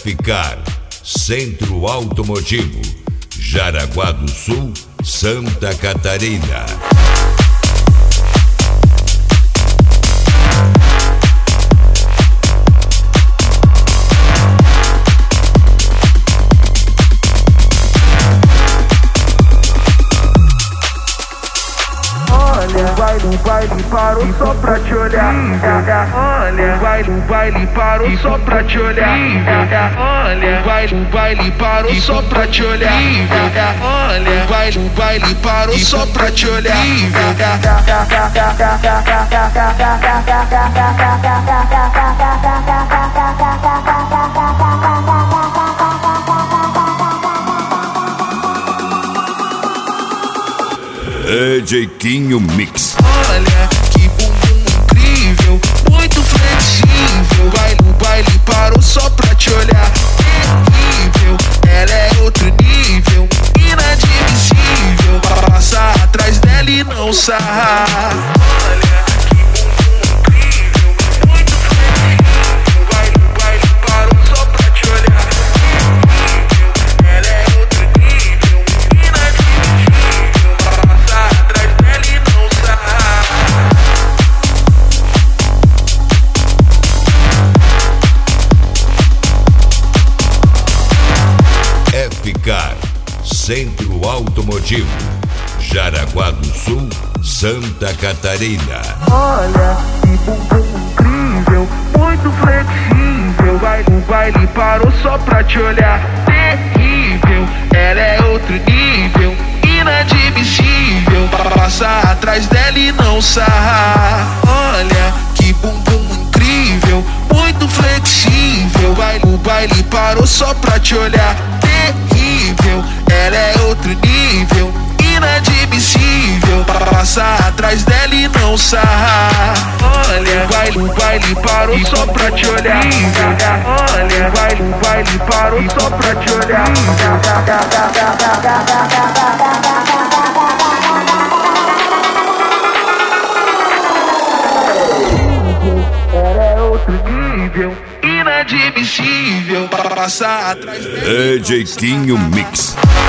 Ficar Centro Automotivo, Jaraguá do Sul, Santa Catarina. O baile parou só pra te olhar. Olha, o baile parou só pra te olhar. Olha, o baile parou só pra te olhar. Olha, o baile parou só pra te olhar. DJ Quinho Mix. Olha que bumbum incrível, muito flexível. O baile parou só pra te olhar. Terrível, ela é outro nível, inadmissível. Passar atrás dela e não sarrar. Olha que bumbum incrível, muito flexível. O baile parou só pra te olhar. Terrível, ela é outro nível, inadmissível. Passar atrás dela e não sarrar. Ficar Centro Automotivo, Jaraguá do Sul, Santa Catarina. Olha que bumbum incrível, muito flexível. O baile parou só pra te olhar. Terrível, ela é outro nível, inadmissível. Passar atrás dela e não sarrar. Olha que bumbum incrível, muito flexível. O baile parou só pra te olhar. Terrível, ela é outro nível, inadmissível. Passar atrás dela e não sarrar. Olha, o baile parou só pra te olhar. Olha, o baile parou só pra te olhar. Ela é outro nível, inadmissível. Passar atrás dela. DJ Quinho Mix.